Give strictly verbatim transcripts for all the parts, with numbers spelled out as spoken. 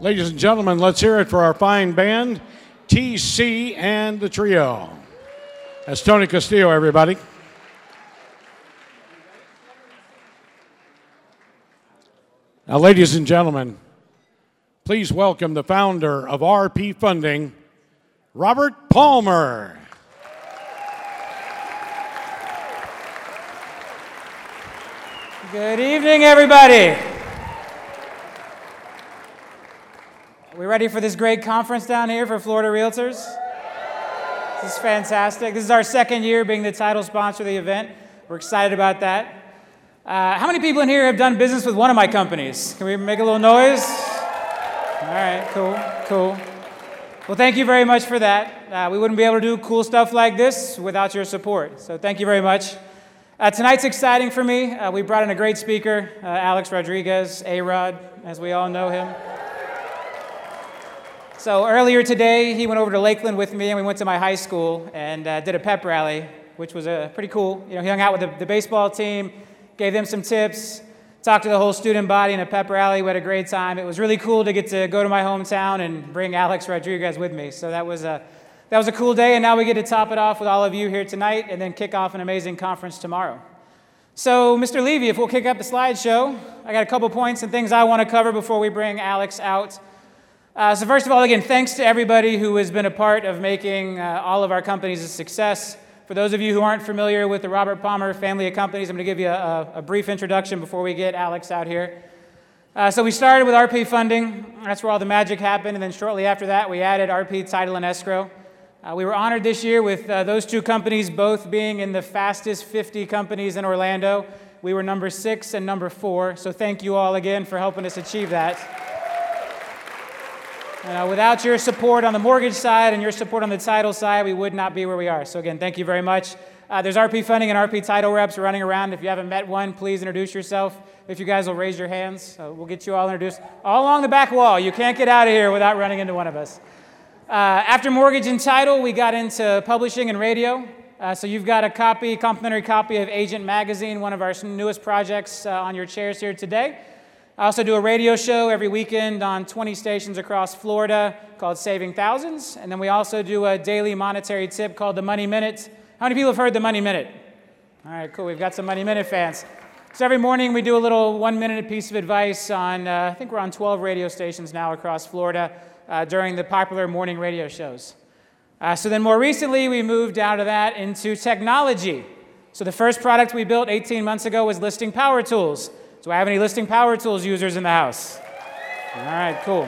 Ladies and gentlemen, let's hear it for our fine band, T C and the Trio. That's Tony Castillo, everybody. Now, ladies and gentlemen, please welcome the founder of R P Funding, Robert Palmer. Good evening, everybody. Are we ready for this great conference down here for Florida Realtors? This is fantastic. This is our second year being the title sponsor of the event. We're excited about that. Uh, how many people in here have done business with one of my companies? Can we make a little noise? All right, cool, cool. Well, thank you very much for that. Uh, we wouldn't be able to do cool stuff like this without your support. So thank you very much. Uh, tonight's exciting for me. Uh, we brought in a great speaker, uh, Alex Rodriguez, A-Rod, as we all know him. So earlier today, he went over to Lakeland with me, and we went to my high school and uh, did a pep rally, which was uh, pretty cool. You know, he hung out with the, the baseball team, gave them some tips, talked to the whole student body in a pep rally. We had a great time. It was really cool to get to go to my hometown and bring Alex Rodriguez with me. So that was a that was a cool day, and now we get to top it off with all of you here tonight, and then kick off an amazing conference tomorrow. So, Mister Levy, if we'll kick up the slideshow, I got a couple points and things I want to cover before we bring Alex out. Uh, so first of all, again, thanks to everybody who has been a part of making uh, all of our companies a success. For those of you who aren't familiar with the Robert Palmer family of companies, I'm going to give you a, a brief introduction before we get Alex out here. Uh, so we started with R P Funding. That's where all the magic happened. And then shortly after that, we added R P Title and Escrow. Uh, we were honored this year with uh, those two companies both being in the fastest fifty companies in Orlando. We were number six and number four. So thank you all again for helping us achieve that. And, uh, without your support on the mortgage side and your support on the title side, we would not be where we are. So again, thank you very much. Uh, there's R P Funding and R P Title reps running around. If you haven't met one, please introduce yourself. If you guys will raise your hands, uh, we'll get you all introduced. All along the back wall. You can't get out of here without running into one of us. Uh, after mortgage and title, we got into publishing and radio. Uh, so you've got a copy, complimentary copy of Agent Magazine, one of our newest projects, uh, on your chairs here today. I also do a radio show every weekend on twenty stations across Florida called Saving Thousands. And then we also do a daily monetary tip called the Money Minute. How many people have heard the Money Minute? All right, cool. We've got some Money Minute fans. So every morning we do a little one-minute piece of advice on, uh, I think we're on twelve radio stations now across Florida uh, during the popular morning radio shows. Uh, so then more recently we moved out of that into technology. So the first product we built eighteen months ago was Listing Power Tools. Do I have any Listing Power Tools users in the house? All right, cool.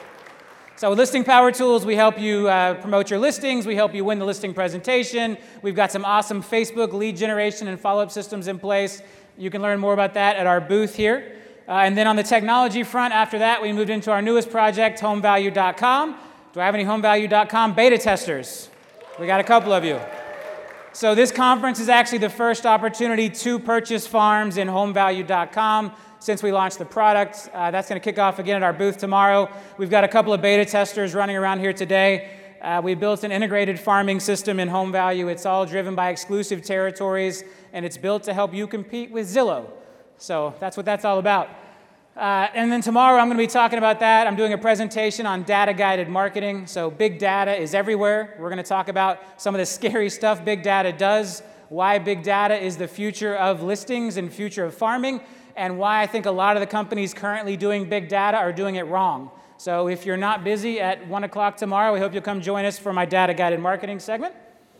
So with Listing Power Tools, we help you uh, promote your listings. We help you win the listing presentation. We've got some awesome Facebook lead generation and follow-up systems in place. You can learn more about that at our booth here. Uh, and then on the technology front, after that, we moved into our newest project, home value dot com. Do I have any home value dot com beta testers? We got a couple of you. So this conference is actually the first opportunity to purchase farms in home value dot com since we launched the product. Uh, that's going to kick off again at our booth tomorrow. We've got a couple of beta testers running around here today. Uh, we built an integrated farming system in Home Value. It's all driven by exclusive territories, and it's built to help you compete with Zillow. So that's what that's all about. Uh, and then tomorrow I'm going to be talking about that. I'm doing a presentation on data-guided marketing. So big data is everywhere. We're going to talk about some of the scary stuff big data does, why big data is the future of listings and future of farming, and why I think a lot of the companies currently doing big data are doing it wrong. So if you're not busy at one o'clock tomorrow, we hope you'll come join us for my data-guided marketing segment.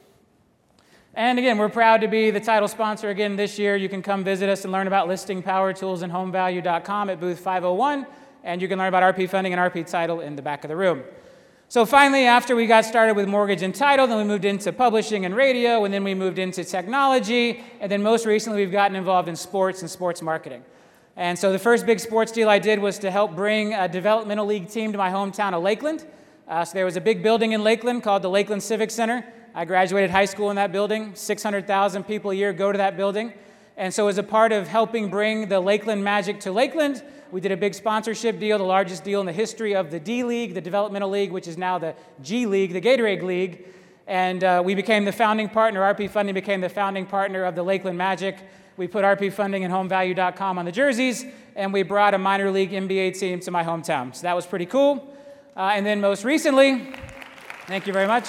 And again, we're proud to be the title sponsor again this year. You can come visit us and learn about Listing Power Tools and home value dot com at booth five oh one, and you can learn about R P Funding and R P Title in the back of the room. So finally, after we got started with mortgage and title, then we moved into publishing and radio, and then we moved into technology, and then most recently we've gotten involved in sports and sports marketing. And so the first big sports deal I did was to help bring a developmental league team to my hometown of Lakeland. Uh, so there was a big building in Lakeland called the Lakeland Civic Center. I graduated high school in that building. six hundred thousand people a year go to that building. And so as a part of helping bring the Lakeland Magic to Lakeland, we did a big sponsorship deal, the largest deal in the history of the D League, the Developmental League, which is now the G League, the Gatorade League. And uh, we became the founding partner, R P Funding became the founding partner of the Lakeland Magic. We put R P Funding and home value dot com on the jerseys, and we brought a minor league N B A team to my hometown. So that was pretty cool. Uh, and then most recently, thank you very much.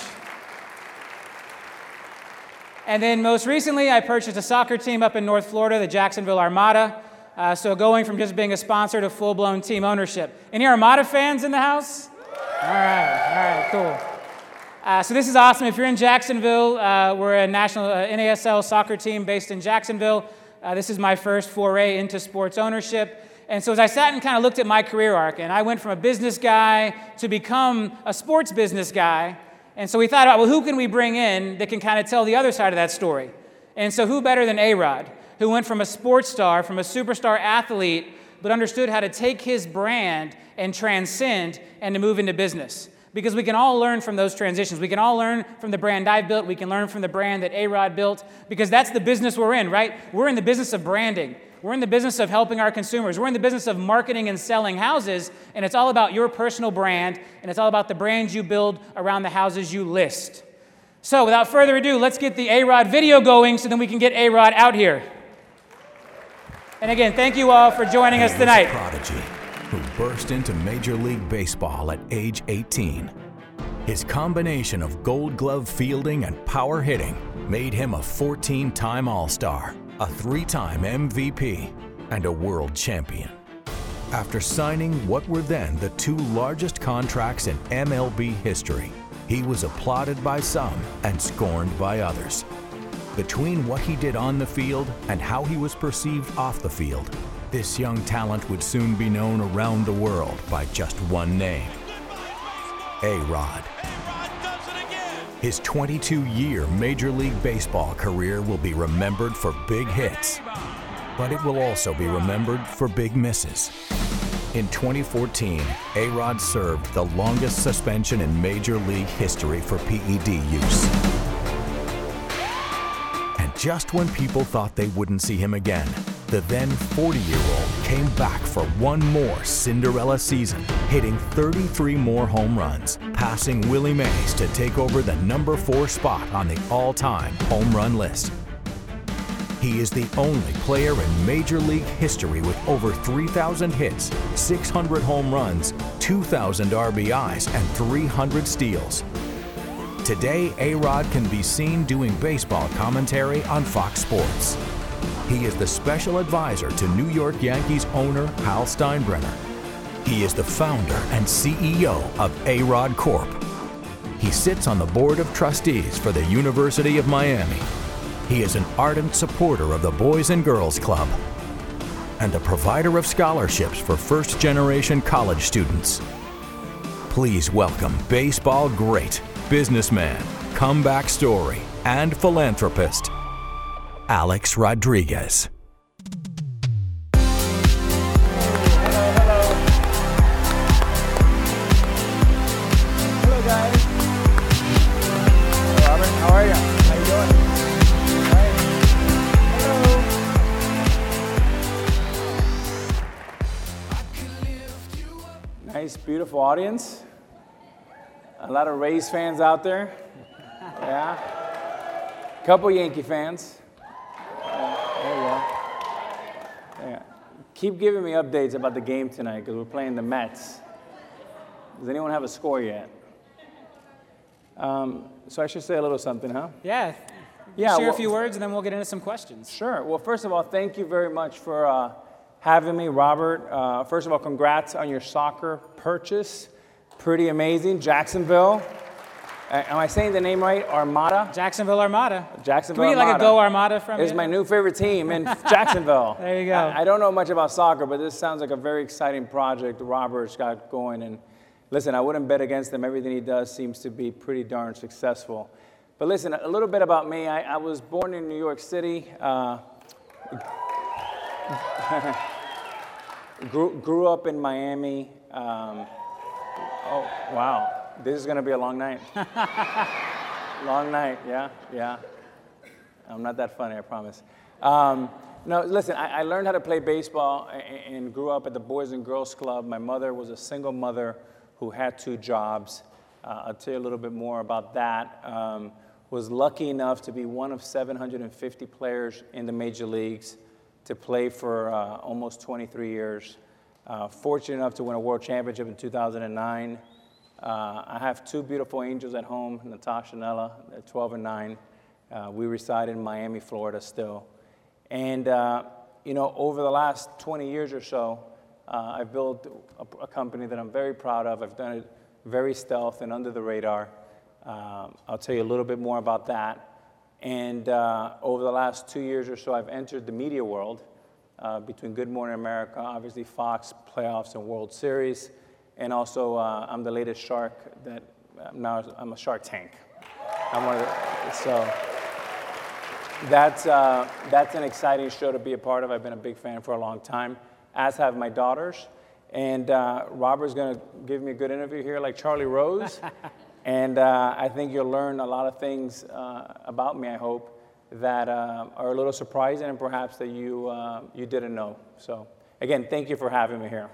And then most recently, I purchased a soccer team up in North Florida, the Jacksonville Armada. Uh, so going from just being a sponsor to full-blown team ownership. Any Armada fans in the house? All right, all right, cool. Uh, so this is awesome. If you're in Jacksonville, uh, we're a national uh, N A S L soccer team based in Jacksonville. Uh, this is my first foray into sports ownership. And so as I sat and kind of looked at my career arc, and I went from a business guy to become a sports business guy, and so we thought about, well, who can we bring in that can kind of tell the other side of that story? And so who better than A-Rod, who went from a sports star, from a superstar athlete, but understood how to take his brand and transcend and to move into business. Because we can all learn from those transitions. We can all learn from the brand I built. We can learn from the brand that A-Rod built, because that's the business we're in, right? We're in the business of branding. We're in the business of helping our consumers. We're in the business of marketing and selling houses, and it's all about your personal brand, and it's all about the brands you build around the houses you list. So without further ado, let's get the A-Rod video going so then we can get A-Rod out here. And again, thank you all for joining us tonight. He was a prodigy who burst into Major League Baseball at age eighteen. His combination of gold glove fielding and power hitting made him a fourteen-time All-Star, a three-time M V P, and a world champion. After signing what were then the two largest contracts in M L B history, he was applauded by some and scorned by others. Between what he did on the field and how he was perceived off the field, this young talent would soon be known around the world by just one name: A-Rod. His twenty-two-year Major League Baseball career will be remembered for big hits, but it will also be remembered for big misses. In twenty fourteen, A-Rod served the longest suspension in Major League history for P E D use. And just when people thought they wouldn't see him again, the then forty-year-old came back for one more Cinderella season, hitting thirty-three more home runs, passing Willie Mays to take over the number four spot on the all-time home run list. He is the only player in Major League history with over three thousand hits, six hundred home runs, two thousand R B Is, and three hundred steals. Today, A-Rod can be seen doing baseball commentary on Fox Sports. He is the special advisor to New York Yankees owner Hal Steinbrenner. He is the founder and C E O of A-Rod Corp. He sits on the board of trustees for the University of Miami. He is an ardent supporter of the Boys and Girls Club and a provider of scholarships for first-generation college students. Please welcome baseball great, businessman, comeback story, and philanthropist, Alex Rodriguez. Hello, guys. Hello, Robert. How are you? How you doing? All right. Hello. Nice, beautiful audience. A lot of Rays fans out there. Yeah. A couple Yankee fans. There you go. Yeah. Keep giving me updates about the game tonight because we're playing the Mets. Does anyone have a score yet? Um, so I should say a little something, huh? Yeah. Yeah. Share well, a few words and then we'll get into some questions. Sure. Well, first of all, thank you very much for uh, having me, Robert. Uh, first of all, congrats on your soccer purchase. Pretty amazing. Jacksonville. Uh, am I saying the name right? Armada? Jacksonville Armada. Jacksonville Can we get Armada. like a Go Armada from It's you? my new favorite team in Jacksonville. There you go. I, I don't know much about soccer, but this sounds like a very exciting project Robert's got going. And listen, I wouldn't bet against him. Everything he does seems to be pretty darn successful. But listen, a little bit about me. I, I was born in New York City. Uh, grew, grew up in Miami. Um, oh, wow. This is going to be a long night. Long night, yeah, yeah. I'm not that funny, I promise. Um, no, listen, I, I learned how to play baseball and, and grew up at the Boys and Girls Club. My mother was a single mother who had two jobs. Uh, I'll tell you a little bit more about that. Um, was lucky enough to be one of seven hundred fifty players in the major leagues to play for uh, almost twenty-three years. Uh, fortunate enough to win a world championship in two thousand nine. Uh, I have two beautiful angels at home, Natasha and Ella, they're twelve and nine. Uh, we reside in Miami, Florida still. And, uh, you know, over the last twenty years or so, uh, I've built a, a company that I'm very proud of. I've done it very stealth and under the radar. Um, I'll tell you a little bit more about that. And uh, over the last two years or so, I've entered the media world uh, between Good Morning America, obviously Fox, playoffs, and World Series. And also, uh, I'm the latest shark that, uh, now I'm a Shark Tank. I'm one of the, so that's, uh, that's an exciting show to be a part of. I've been a big fan for a long time, as have my daughters. And uh, Robert's going to give me a good interview here like Charlie Rose. And uh, I think you'll learn a lot of things uh, about me, I hope, that uh, are a little surprising and perhaps that you, uh, you didn't know. So, again, thank you for having me here.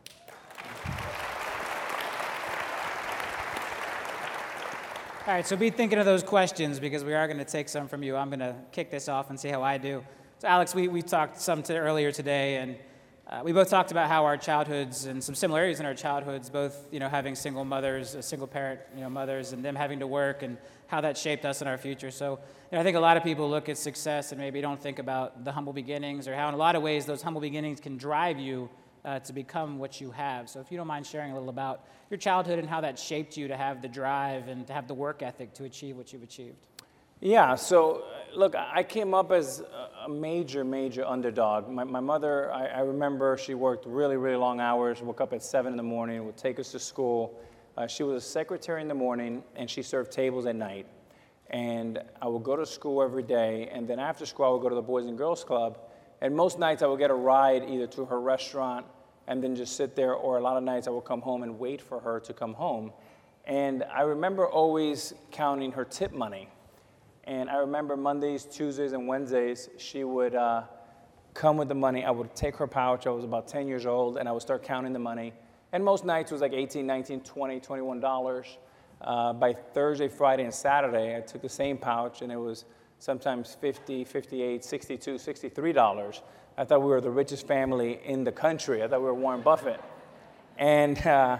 All right, so be thinking of those questions because we are going to take some from you. I'm going to kick this off and see how I do. So, Alex, we, we talked some to earlier today, and uh, we both talked about how our childhoods and some similarities in our childhoods, both you know having single mothers, uh, single parent you know mothers, and them having to work, and how that shaped us in our future. So, you know, I think a lot of people look at success and maybe don't think about the humble beginnings, or how in a lot of ways those humble beginnings can drive you uh, to become what you have. So, if you don't mind sharing a little about your childhood and how that shaped you to have the drive and to have the work ethic to achieve what you've achieved. Yeah, so look, I came up as a major, major underdog. My, my mother, I, I remember she worked really, really long hours, woke up at seven in the morning, would take us to school. Uh, she was a secretary in the morning, and she served tables at night. And I would go to school every day, and then after school, I would go to the Boys and Girls Club. And most nights, I would get a ride either to her restaurant and then just sit there, or a lot of nights, I would come home and wait for her to come home. And I remember always counting her tip money. And I remember Mondays, Tuesdays, and Wednesdays, she would uh, come with the money. I would take her pouch. I was about ten years old, and I would start counting the money. And most nights was like eighteen, nineteen, twenty, twenty-one dollars. Uh, by Thursday, Friday, and Saturday, I took the same pouch, and it was sometimes fifty, fifty-eight, sixty-two, sixty-three dollars. I thought we were the richest family in the country. I thought we were Warren Buffett. And, uh,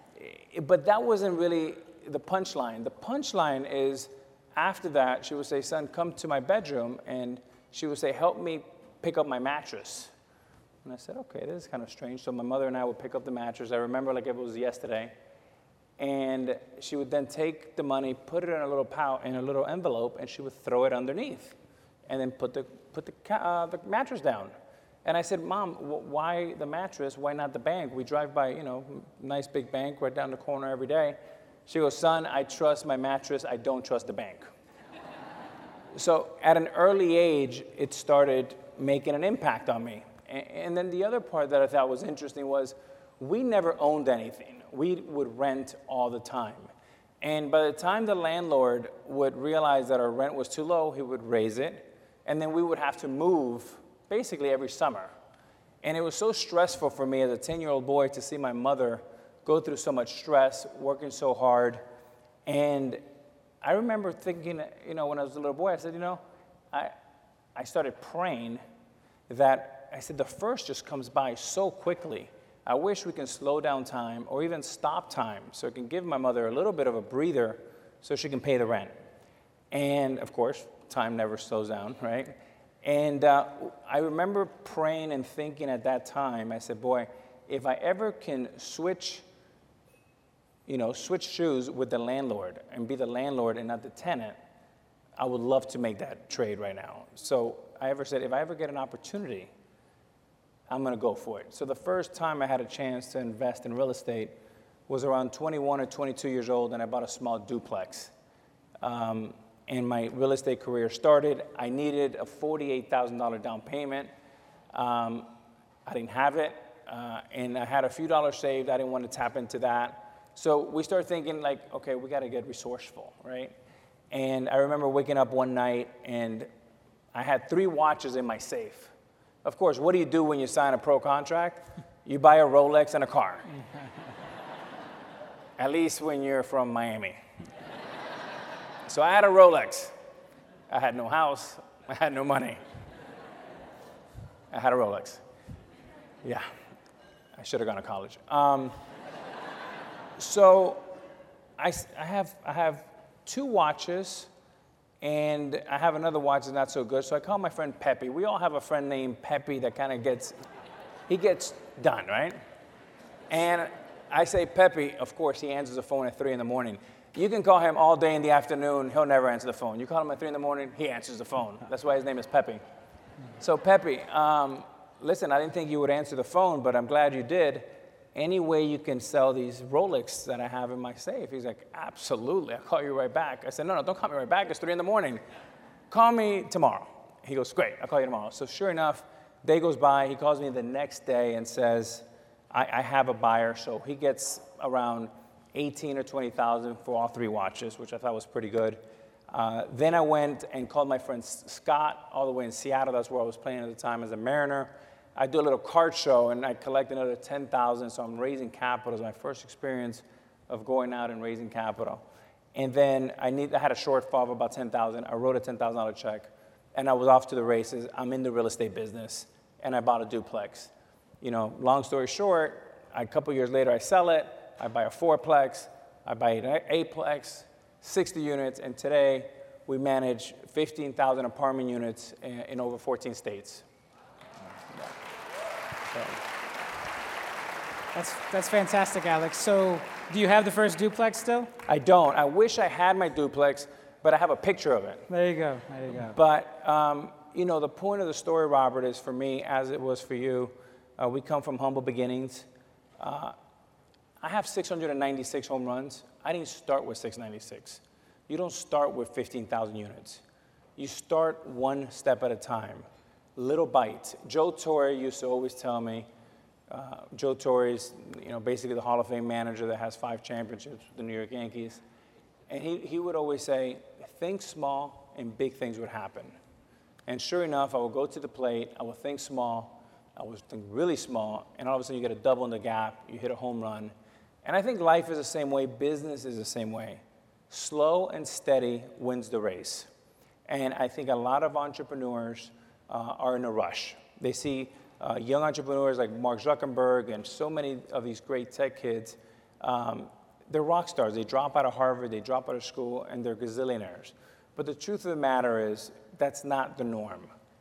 but that wasn't really the punchline. The punchline is, after that, she would say, son, come to my bedroom, and she would say, help me pick up my mattress. And I said, okay, this is kind of strange. So my mother and I would pick up the mattress. I remember like it was yesterday. And she would then take the money, put it in a little pouch, in a little envelope, and she would throw it underneath, and then put the, put the, uh, the mattress down. And I said, Mom, why the mattress? Why not the bank? We drive by, you know, nice big bank right down the corner every day. She goes, son, I trust my mattress. I don't trust the bank. So at an early age, it started making an impact on me. And then the other part that I thought was interesting was we never owned anything. We would rent all the time. And by the time the landlord would realize that our rent was too low, he would raise it. And then we would have to move basically every summer. And it was so stressful for me as a ten-year-old boy to see my mother go through so much stress, working so hard. And I remember thinking, you know, when I was a little boy, I said, you know, I, I started praying that, I said, the first just comes by so quickly. I wish we can slow down time or even stop time so I can give my mother a little bit of a breather so she can pay the rent. And, of course, time never slows down, right? And uh, I remember praying and thinking at that time, I said, boy, if I ever can switch, you know, switch shoes with the landlord and be the landlord and not the tenant, I would love to make that trade right now. So I ever said, if I ever get an opportunity, I'm going to go for it. So the first time I had a chance to invest in real estate was around twenty-one or twenty-two years old, and I bought a small duplex. Um, and my real estate career started. I needed a forty-eight thousand dollars down payment. Um, I didn't have it, uh, and I had a few dollars saved. I didn't want to tap into that. So we started thinking, like, okay, we got to get resourceful, right? And I remember waking up one night, and I had three watches in my safe. Of course, what do you do when you sign a pro contract? You buy a Rolex and a car. at least when you're from Miami. So I had a Rolex. I had no house. I had no money. I had a Rolex. Yeah, I should have gone to college. Um, so I, I, have, I have two watches, and I have another watch that's not so good. So I call my friend Pepe. We all have a friend named Pepe that kind of gets, he gets done, right? And I say, Pepe, of course, he answers the phone at three in the morning. You can call him all day in the afternoon, he'll never answer the phone. You call him at three in the morning, he answers the phone. That's why his name is Pepe. So Pepe, um, listen, I didn't think you would answer the phone, but I'm glad you did. Any way you can sell these Rolex that I have in my safe? He's like, absolutely, I'll call you right back. I said, no, no, don't call me right back, it's three in the morning. Call me tomorrow. He goes, great, I'll call you tomorrow. So sure enough, day goes by, he calls me the next day and says, I, I have a buyer. So he gets around eighteen or twenty thousand for all three watches, which I thought was pretty good. Uh, then I went and called my friend Scott all the way in Seattle. That's where I was playing at the time as a Mariner. I do a little card show, and I collect another ten thousand, so I'm raising capital. It was my first experience of going out and raising capital. And then I, need, I had a shortfall of about ten thousand. I wrote a ten thousand dollar check, and I was off to the races. I'm in the real estate business, and I bought a duplex. You know, long story short, a couple years later, I sell it. I buy a fourplex. I buy an eightplex, sixty units, and today we manage fifteen thousand apartment units in, in over fourteen states. So. That's, that's fantastic, Alex. So do you have the first duplex still? I don't. I wish I had my duplex, but I have a picture of it. There you go. There you go. But, um, you know, the point of the story, Robert, is for me, as it was for you, uh, we come from humble beginnings. Uh, I have six hundred ninety-six home runs. I didn't start with six ninety-six. You don't start with fifteen thousand units. You start one step at a time, little bites. Joe Torre used to always tell me, uh, Joe Torre is, you know, basically the Hall of Fame manager that has five championships with the New York Yankees. And he, he would always say, think small and big things would happen. And sure enough, I would go to the plate, I would think small, I would think really small, and all of a sudden you get a double in the gap, you hit a home run. And I think life is the same way, business is the same way. Slow and steady wins the race. And I think a lot of entrepreneurs uh, are in a rush. They see uh, young entrepreneurs like Mark Zuckerberg and so many of these great tech kids. Um, they're rock stars. They drop out of Harvard, they drop out of school, and they're gazillionaires. But the truth of the matter is, that's not the norm.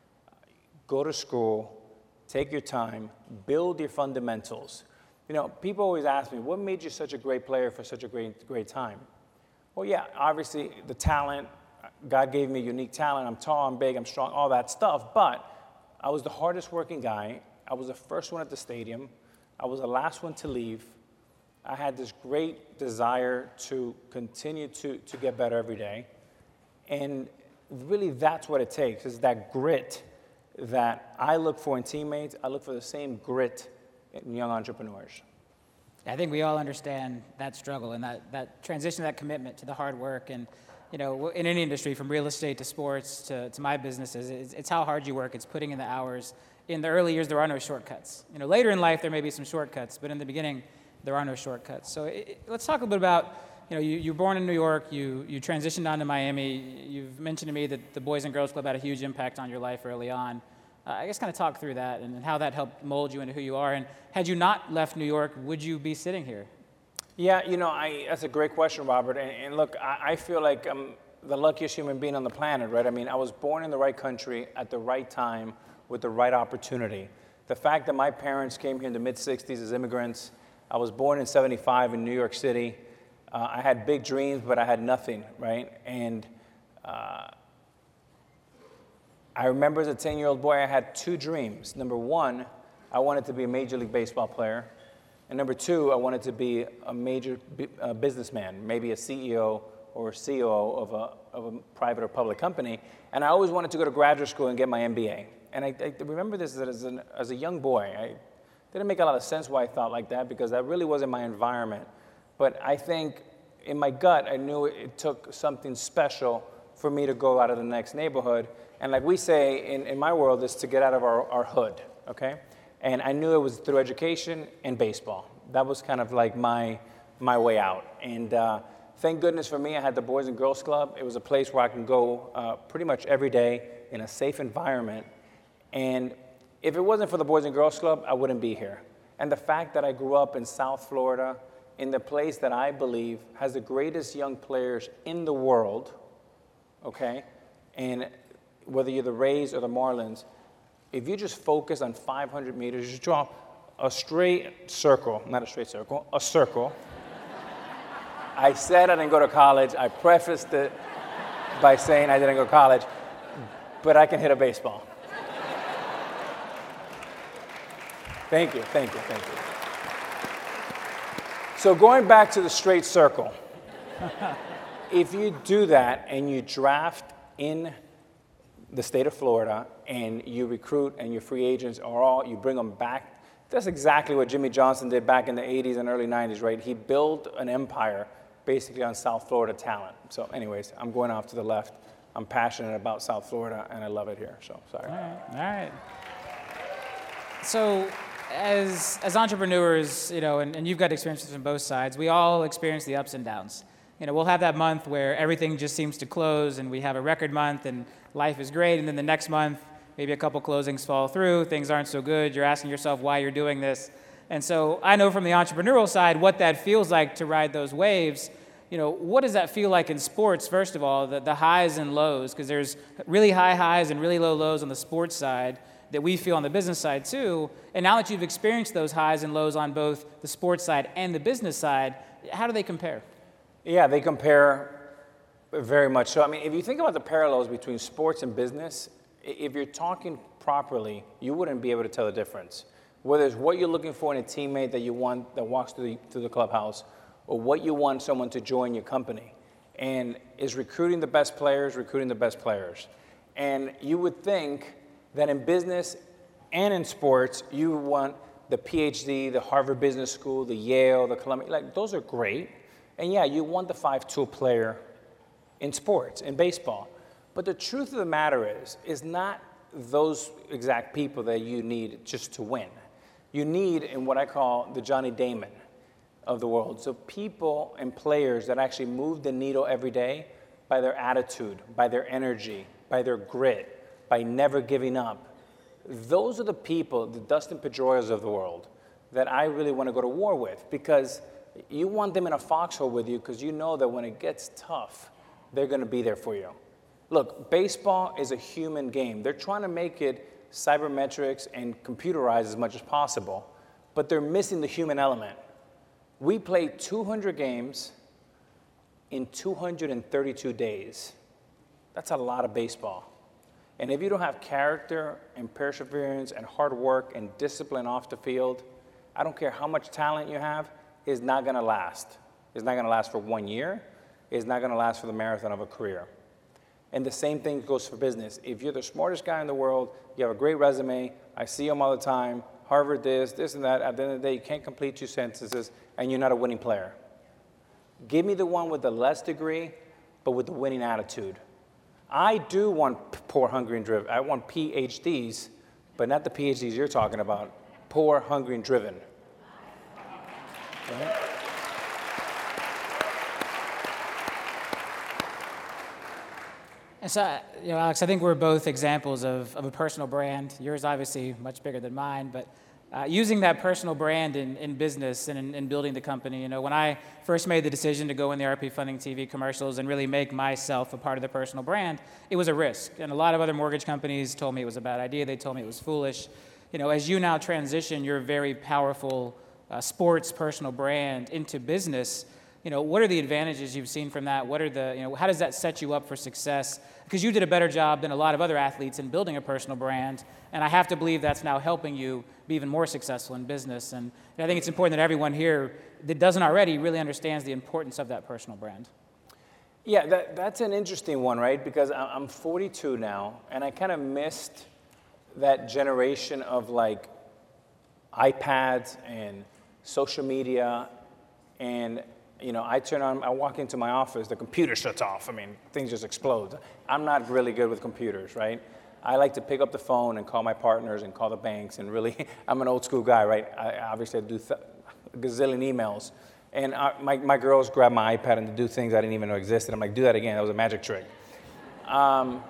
Go to school, take your time, build your fundamentals. You know, people always ask me, what made you such a great player for such a great, great time? Well, yeah, obviously the talent, God gave me unique talent. I'm tall, I'm big, I'm strong, all that stuff. But I was the hardest working guy. I was the first one at the stadium. I was the last one to leave. I had this great desire to continue to, to get better every day. And really that's what it takes, is that grit that I look for in teammates. I look for the same grit in young entrepreneurs. I think we all understand that struggle and that, that transition, that commitment to the hard work. And, you know, in any industry, from real estate to sports to, to my businesses, it's, it's how hard you work. It's putting in the hours. In the early years, there are no shortcuts. You know, later in life, there may be some shortcuts, but in the beginning, there are no shortcuts. So it, let's talk a little bit about, you know, you, you were born in New York, you, you transitioned on to Miami. You've mentioned to me that the Boys and Girls Club had a huge impact on your life early on. Uh, I guess kind of talk through that and how that helped mold you into who you are. And had you not left New York, would you be sitting here? Yeah, you know, I, that's a great question, Robert. And, and look, I, I feel like I'm the luckiest human being on the planet, right? I mean, I was born in the right country at the right time with the right opportunity. The fact that my parents came here in the mid sixties as immigrants, I was born in seventy-five in New York City. Uh, I had big dreams, but I had nothing, right? And uh, I remember as a ten-year-old boy, I had two dreams. Number one, I wanted to be a Major League Baseball player. And number two, I wanted to be a major uh, businessman, maybe a C E O or a C O O of a, of a private or public company. And I always wanted to go to graduate school and get my M B A. And I, I remember this as, an, as a young boy. I didn't make a lot of sense why I thought like that, because that really wasn't my environment. But I think in my gut, I knew it took something special for me to go out of the next neighborhood. And like we say in, in my world, is to get out of our, our hood, okay? And I knew it was through education and baseball. That was kind of like my my way out. And uh, thank goodness for me, I had the Boys and Girls Club. It was a place where I can go uh, pretty much every day in a safe environment. And if it wasn't for the Boys and Girls Club, I wouldn't be here. And the fact that I grew up in South Florida, in the place that I believe has the greatest young players in the world, okay? And whether you're the Rays or the Marlins, if you just focus on five hundred meters, you just draw a straight circle, not a straight circle, a circle. I said I didn't go to college. I prefaced it by saying I didn't go to college, but I can hit a baseball. Thank you, thank you, thank you. So going back to the straight circle, if you do that and you draft in the state of Florida and you recruit and your free agents are all, you bring them back, that's exactly what Jimmy Johnson did back in the eighties and early nineties, right? He built an empire basically on South Florida talent. So anyways, I'm going off to the left. I'm passionate about South Florida and I love it here, so sorry. All right, all right. So as, as entrepreneurs, you know, and, and you've got experiences from both sides, we all experience the ups and downs. You know, we'll have that month where everything just seems to close and we have a record month and life is great, and then the next month, maybe a couple closings fall through, things aren't so good, you're asking yourself why you're doing this. And so I know from the entrepreneurial side what that feels like to ride those waves. You know, what does that feel like in sports, first of all, the, the highs and lows, because there's really high highs and really low lows on the sports side that we feel on the business side too. And now that you've experienced those highs and lows on both the sports side and the business side, how do they compare? Yeah, they compare very much so. I mean, if you think about the parallels between sports and business, if you're talking properly, you wouldn't be able to tell the difference. Whether it's what you're looking for in a teammate that you want that walks through the, through the clubhouse, or what you want someone to join your company. And is recruiting the best players, recruiting the best players. And you would think that in business and in sports, you want the P H D, the Harvard Business School, the Yale, the Columbia, like those are great. And yeah, you want the five-tool player in sports, in baseball. But the truth of the matter is, is not those exact people that you need just to win. You need in what I call the Johnny Damon of the world. So people and players that actually move the needle every day by their attitude, by their energy, by their grit, by never giving up. Those are the people, the Dustin Pedroias of the world, that I really want to go to war with, because you want them in a foxhole with you because you know that when it gets tough, they're going to be there for you. Look, baseball is a human game. They're trying to make it cybermetrics and computerized as much as possible, but they're missing the human element. We play two hundred games in two hundred thirty-two days. That's a lot of baseball. And if you don't have character and perseverance and hard work and discipline off the field, I don't care how much talent you have, it's not going to last. It's not going to last for one year. It's not going to last for the marathon of a career. And the same thing goes for business. If you're the smartest guy in the world, you have a great resume, I see them all the time, Harvard this, this and that, at the end of the day, you can't complete two sentences, and you're not a winning player. Give me the one with the less degree, but with the winning attitude. I do want poor, hungry, and driven. I want P H Ds, but not the P H Ds you're talking about. Poor, hungry, and driven. Right? And so, you know, Alex, I think we're both examples of, of a personal brand. Yours obviously much bigger than mine, but uh, using that personal brand in, in business and in, in building the company. You know, when I first made the decision to go in the R P Funding T V commercials and really make myself a part of the personal brand, it was a risk. And a lot of other mortgage companies told me it was a bad idea. They told me it was foolish. You know, as you now transition your very powerful uh, sports personal brand into business, you know, what are the advantages you've seen from that? What are the, you know, how does that set you up for success? Because you did a better job than a lot of other athletes in building a personal brand, and I have to believe that's now helping you be even more successful in business. And I think it's important that everyone here that doesn't already really understands the importance of that personal brand. Yeah, that, that's an interesting one, right? Because I'm forty-two now, and I kind of missed that generation of like iPads and social media, and you know, I turn on, I walk into my office, the computer shuts off. I mean, things just explode. I'm not really good with computers, right? I like to pick up the phone and call my partners and call the banks, and really, I'm an old school guy, right? I obviously do th- a gazillion emails. And I, my, my girls grab my iPad and do things I didn't even know existed. I'm like, do that again. That was a magic trick. Um,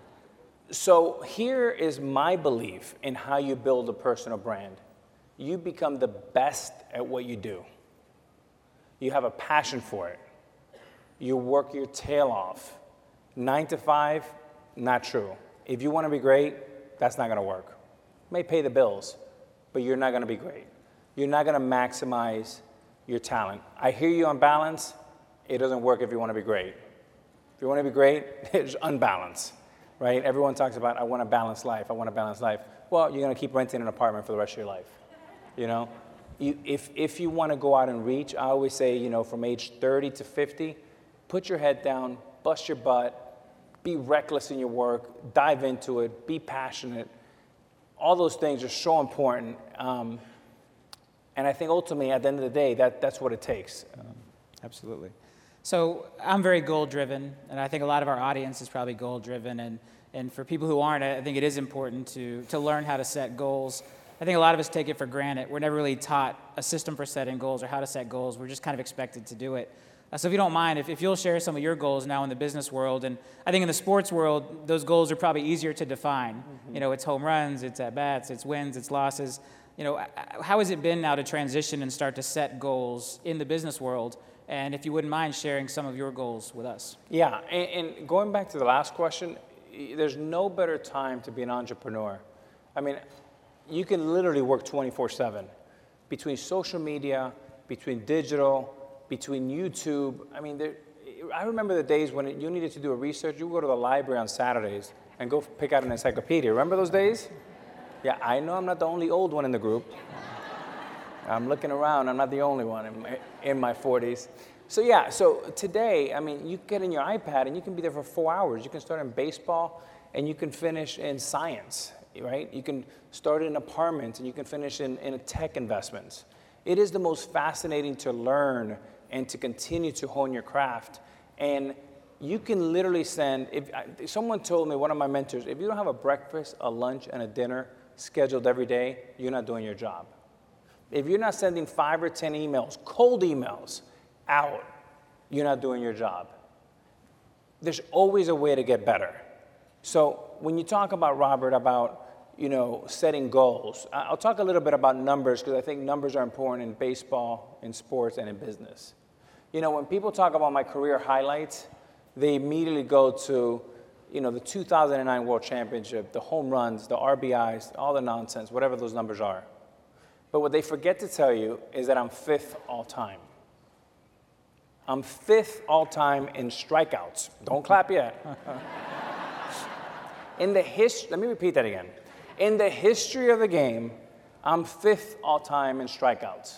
so here is my belief in how you build a personal brand. You become the best at what you do. You have a passion for it. You work your tail off. Nine to five, not true. If you want to be great, that's not going to work. It may pay the bills, but you're not going to be great. You're not going to maximize your talent. I hear you on balance. It doesn't work if you want to be great. If you want to be great, it's unbalanced, right? Everyone talks about, I want a balanced life. I want a balanced life. Well, you're going to keep renting an apartment for the rest of your life, you know? You, if, if you want to go out and reach, I always say, you know, from age thirty to fifty, put your head down, bust your butt, be reckless in your work, dive into it, be passionate. All those things are so important. Um, and I think ultimately, at the end of the day, that, that's what it takes. Um, Absolutely. So I'm very goal-driven, and I think a lot of our audience is probably goal-driven. And, and for people who aren't, I think it is important to, to learn how to set goals. I think a lot of us take it for granted. We're never really taught a system for setting goals or how to set goals. We're just kind of expected to do it. Uh, so if you don't mind, if, if you'll share some of your goals now in the business world, and I think in the sports world, those goals are probably easier to define. Mm-hmm. You know, it's home runs, it's at-bats, it's wins, it's losses. You know, how has it been now to transition and start to set goals in the business world? And if you wouldn't mind sharing some of your goals with us. Yeah, and, and going back to the last question, there's no better time to be an entrepreneur. I mean, you can literally work twenty-four seven between social media, between digital, between YouTube. I mean, there, I remember the days when you needed to do a research. You would go to the library on Saturdays and go pick out an encyclopedia. Remember those days? Yeah, I know I'm not the only old one in the group. I'm looking around. I'm not the only one in my, in my forties. So yeah, so today, I mean, you get in your iPad and you can be there for four hours. You can start in baseball and you can finish in science, right? You can start in apartments and you can finish in, in tech investments. It is the most fascinating to learn and to continue to hone your craft. And you can literally send, if, if someone told me, one of my mentors, if you don't have a breakfast, a lunch, and a dinner scheduled every day, you're not doing your job. If you're not sending five or ten emails, cold emails, out, you're not doing your job. There's always a way to get better. So when you talk about, Robert, about, you know, setting goals, I'll talk a little bit about numbers because I think numbers are important in baseball, in sports, and in business. You know, when people talk about my career highlights, they immediately go to, you know, the two thousand nine World Championship, the home runs, the R B Is, all the nonsense, whatever those numbers are. But what they forget to tell you is that I'm fifth all time. I'm fifth all time in strikeouts. Don't clap yet. In the his- let me repeat that again. In the history of the game, I'm fifth all time in strikeouts.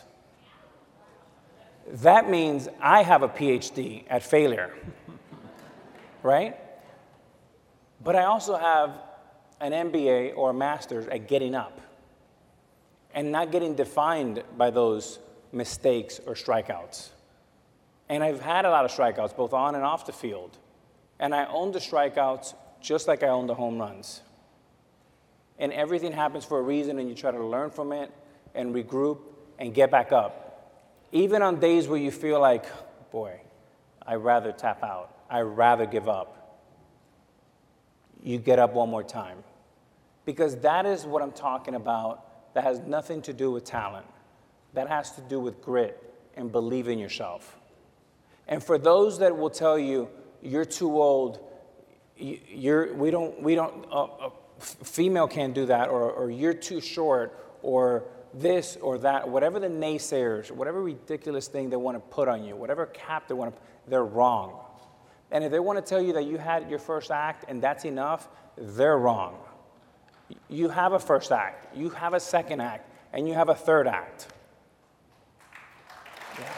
That means I have a P H D at failure, right? But I also have an M B A or a master's at getting up and not getting defined by those mistakes or strikeouts. And I've had a lot of strikeouts, both on and off the field. And I own the strikeouts just like I own the home runs. And everything happens for a reason, and you try to learn from it and regroup and get back up. Even on days where you feel like, boy, I'd rather tap out, I'd rather give up, you get up one more time. Because that is what I'm talking about. That has nothing to do with talent. That has to do with grit and believe in yourself. And for those that will tell you, you're too old, you're, we don't, we don't, uh, uh, female can't do that, or, or you're too short, or this or that, whatever the naysayers, whatever ridiculous thing they want to put on you, whatever cap they want to, they're wrong. And if they want to tell you that you had your first act and that's enough, they're wrong. You have a first act, you have a second act, and you have a third act. Yeah.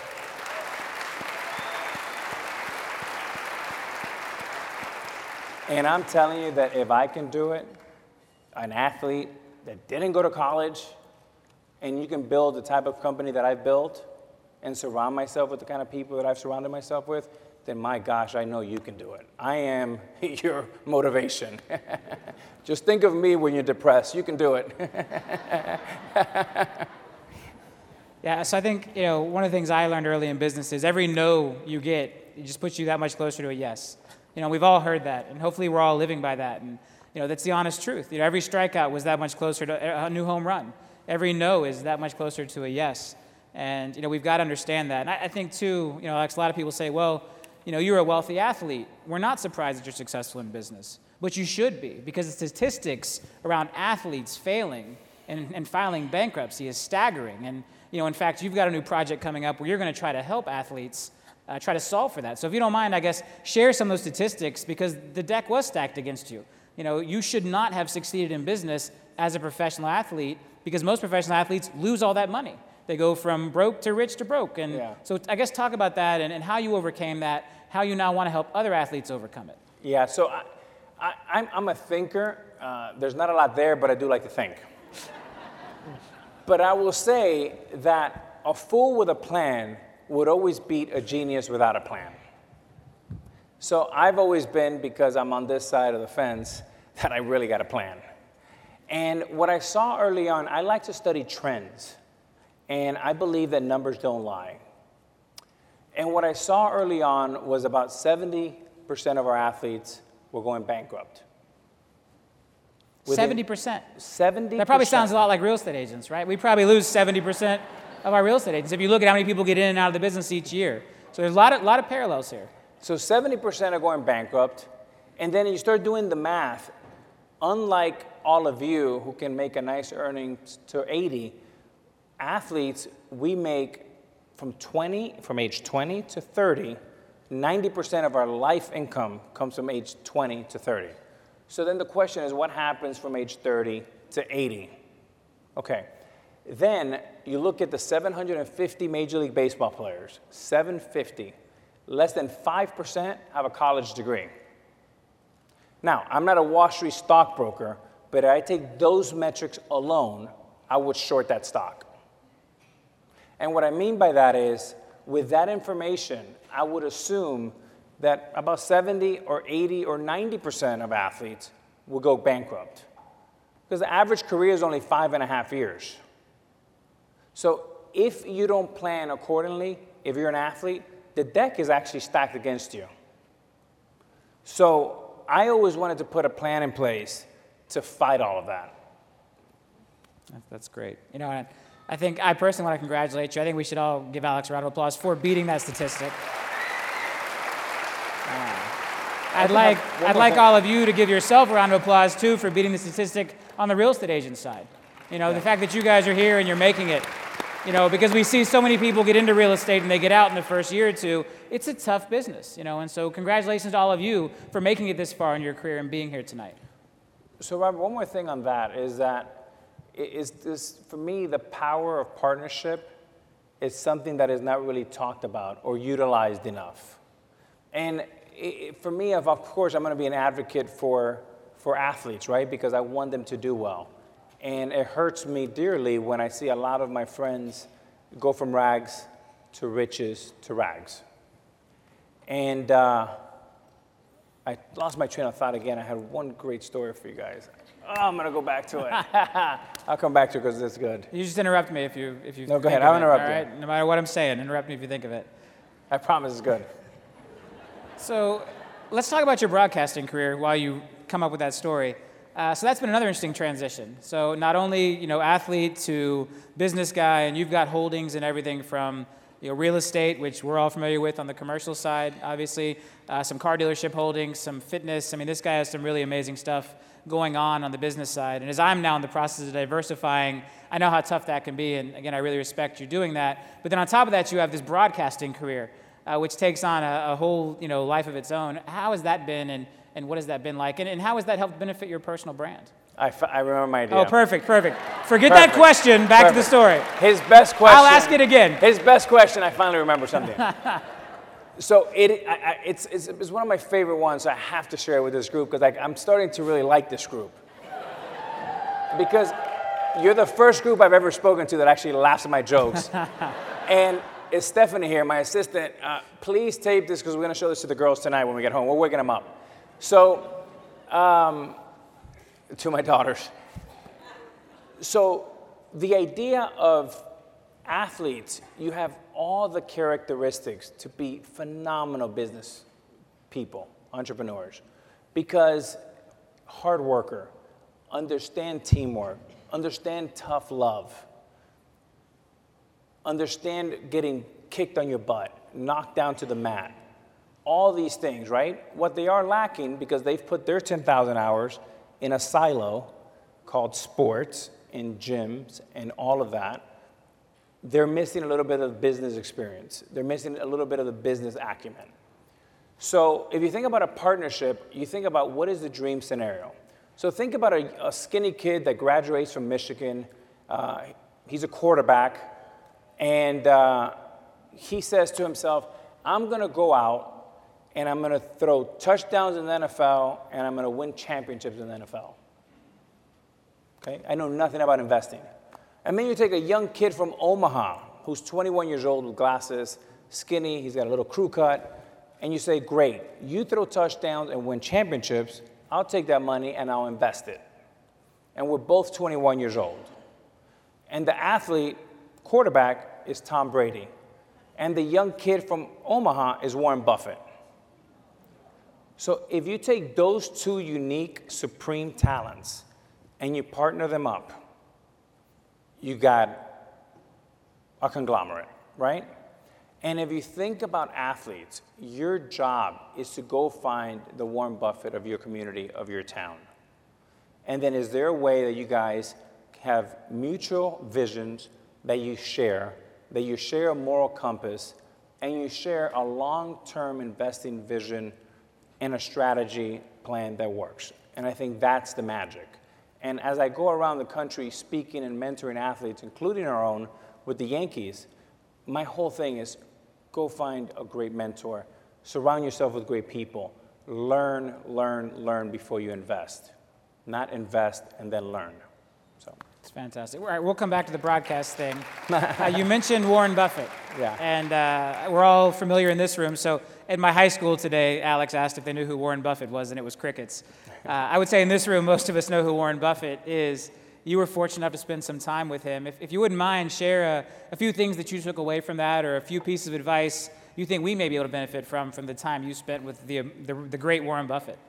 And I'm telling you that if I can do it, an athlete that didn't go to college, and you can build the type of company that I've built and surround myself with the kind of people that I've surrounded myself with, then my gosh, I know you can do it. I am your motivation. Just think of me when you're depressed. You can do it. Yeah, so I think, you know, one of the things I learned early in business is every no you get, it just puts you that much closer to a yes. You know, we've all heard that, and hopefully we're all living by that. And, you know, that's the honest truth. You know, every strikeout was that much closer to a new home run. Every no is that much closer to a yes. And, you know, we've got to understand that. And I, I think, too, you know, Alex, a lot of people say, well, you know, you're a wealthy athlete. We're not surprised that you're successful in business, but you should be, because the statistics around athletes failing and, and filing bankruptcy is staggering. And, you know, in fact, you've got a new project coming up where you're going to try to help athletes uh, try to solve for that. So if you don't mind, I guess, share some of those statistics, because the deck was stacked against you. You know, you should not have succeeded in business as a professional athlete, because most professional athletes lose all that money. They go from broke to rich to broke. And yeah. so I guess talk about that and, and how you overcame that, how you now want to help other athletes overcome it. Yeah, so I, I, I'm, I'm a thinker. Uh, there's not a lot there, but I do like to think. But I will say that a fool with a plan would always beat a genius without a plan. So I've always been, because I'm on this side of the fence, that I really got a plan. And what I saw early on, I like to study trends. And I believe that numbers don't lie. And what I saw early on was about seventy percent of our athletes were going bankrupt. Within seventy percent. seventy percent. That probably sounds a lot like real estate agents, right? We probably lose seventy percent of our real estate agents if you look at how many people get in and out of the business each year. So there's a lot of, lot of parallels here. So seventy percent are going bankrupt, and then you start doing the math. Unlike all of you who can make a nice earnings to eighty, athletes, we make from twenty, from age twenty to thirty, ninety percent of our life income comes from age twenty to thirty. So then the question is, what happens from age thirty to eighty? Okay. Then you look at the seven hundred fifty Major League Baseball players, seven hundred fifty. Less than five percent have a college degree. Now, I'm not a Wall Street stockbroker, but if I take those metrics alone, I would short that stock. And what I mean by that is, with that information, I would assume that about seventy or eighty or ninety percent of athletes will go bankrupt. Because the average career is only five and a half years. So if you don't plan accordingly, if you're an athlete, the deck is actually stacked against you. So I always wanted to put a plan in place to fight all of that. That's great. You know, I think I personally want to congratulate you. I think we should all give Alex a round of applause for beating that statistic. Uh, I'd like, I'd like all of you to give yourself a round of applause, too, for beating the statistic on the real estate agent side. You know, yeah. The fact that you guys are here and you're making it, you know, because we see so many people get into real estate and they get out in the first year or two. It's a tough business, you know, and so congratulations to all of you for making it this far in your career and being here tonight. So, Robert, one more thing on that is that is this, for me, the power of partnership is something that is not really talked about or utilized enough. And it, for me, of course, I'm going to be an advocate for, for athletes, right, because I want them to do well. And it hurts me dearly when I see a lot of my friends go from rags to riches to rags. And uh, I lost my train of thought again. I had one great story for you guys. Oh, I'm going to go back to it. I'll come back to it because it's good. You just interrupt me if you if you. No, go ahead. I'll interrupt you. All right? No matter what I'm saying, interrupt me if you think of it. I promise it's good. So let's talk about your broadcasting career while you come up with that story. Uh, so that's been another interesting transition. So not only, you know, athlete to business guy, and you've got holdings and everything from, you know, real estate, which we're all familiar with on the commercial side, obviously, uh, some car dealership holdings, some fitness. I mean, this guy has some really amazing stuff going on on the business side. And as I'm now in the process of diversifying, I know how tough that can be. And again, I really respect you doing that. But then on top of that, you have this broadcasting career, uh, which takes on a, a whole, you know, life of its own. How has that been, and, and what has that been like? And, and how has that helped benefit your personal brand? I, f- I remember my idea. Oh, perfect, perfect. Forget Perfect. that question. Back Perfect. to the story. His best question. I'll ask it again. His best question, I finally remember something. So it, I, I, it's, it's, it's one of my favorite ones, so I have to share it with this group because I'm starting to really like this group. Because you're the first group I've ever spoken to that actually laughs at my jokes. And it's Stephanie here, my assistant. Uh, please tape this because we're going to show this to the girls tonight when we get home. We're waking them up. So, um, to my daughters. So the idea of athletes, you have all the characteristics to be phenomenal business people, entrepreneurs, because hard worker, understand teamwork, understand tough love, understand getting kicked on your butt, knocked down to the mat, all these things, right? What they are lacking, because they've put their ten thousand hours in a silo called sports, in gyms, and all of that, they're missing a little bit of business experience. They're missing a little bit of the business acumen. So if you think about a partnership, you think about what is the dream scenario. So think about a, a skinny kid that graduates from Michigan. Uh, he's a quarterback, and uh, he says to himself, I'm going to go out and I'm going to throw touchdowns in the N F L, and I'm going to win championships in the N F L. Okay? I know nothing about investing. And then you take a young kid from Omaha who's twenty-one years old with glasses, skinny, he's got a little crew cut, and you say, great, you throw touchdowns and win championships, I'll take that money and I'll invest it. And we're both twenty-one years old. And the athlete, quarterback, is Tom Brady. And the young kid from Omaha is Warren Buffett. So if you take those two unique, supreme talents and you partner them up, you got a conglomerate, right? And if you think about athletes, your job is to go find the Warren Buffett of your community, of your town. And then is there a way that you guys have mutual visions that you share, that you share a moral compass, and you share a long-term investing vision and a strategy plan that works? And I think that's the magic. And as I go around the country speaking and mentoring athletes, including our own with the Yankees, my whole thing is go find a great mentor, surround yourself with great people, learn, learn, learn before you invest, not invest and then learn. So it's fantastic. All right, we'll come back to the broadcast thing. uh, you mentioned Warren Buffett. Yeah. And uh, we're all familiar in this room. So at my high school today, Alex asked if they knew who Warren Buffett was, and it was crickets. Uh, I would say in this room, most of us know who Warren Buffett is. You were fortunate enough to spend some time with him. If, if you wouldn't mind, share a, a few things that you took away from that, or a few pieces of advice you think we may be able to benefit from from the time you spent with the, the, the great Warren Buffett.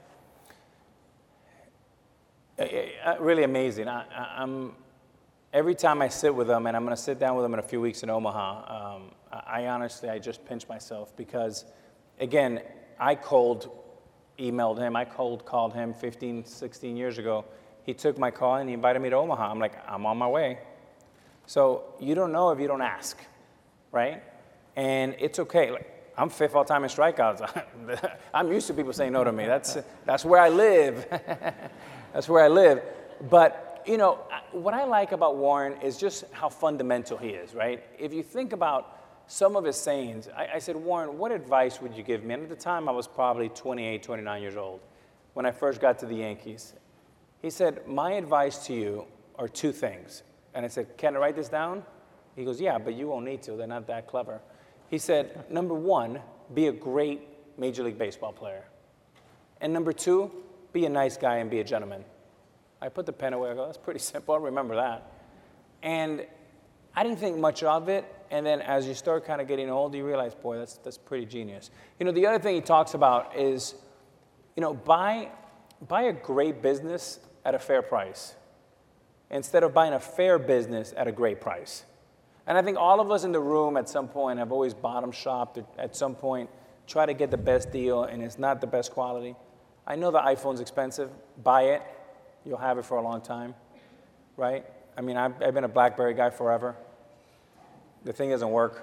Uh, uh, really amazing. I, I, I'm, every time I sit with him, and I'm going to sit down with him in a few weeks in Omaha, um, I, I honestly, I just pinch myself because, again, I cold emailed him, I cold called him fifteen, sixteen years ago. He took my call and he invited me to Omaha. I'm like, I'm on my way. So you don't know if you don't ask, right? And it's okay. Like, I'm fifth all time in strikeouts. I'm used to people saying no to me. That's, that's where I live. That's where I live. But, you know, what I like about Warren is just how fundamental he is, right? If you think about some of his sayings, I, I said, Warren, what advice would you give me? And at the time, I was probably twenty-eight, twenty-nine years old when I first got to the Yankees. He said, my advice to you are two things. And I said, can I write this down? He goes, yeah, but you won't need to. They're not that clever. He said, number one, be a great Major League Baseball player. And number two, be a nice guy and be a gentleman. I put the pen away. I go, that's pretty simple. I remember that. And I didn't think much of it. And then as you start kind of getting old, you realize, boy, that's, that's pretty genius. You know, the other thing he talks about is, you know, buy, buy a great business at a fair price instead of buying a fair business at a great price. And I think all of us in the room at some point have always bottom shopped, at some point try to get the best deal, and it's not the best quality. I know the iPhone's expensive. Buy it. You'll have it for a long time, right? I mean, I've, I've been a BlackBerry guy forever. The thing doesn't work.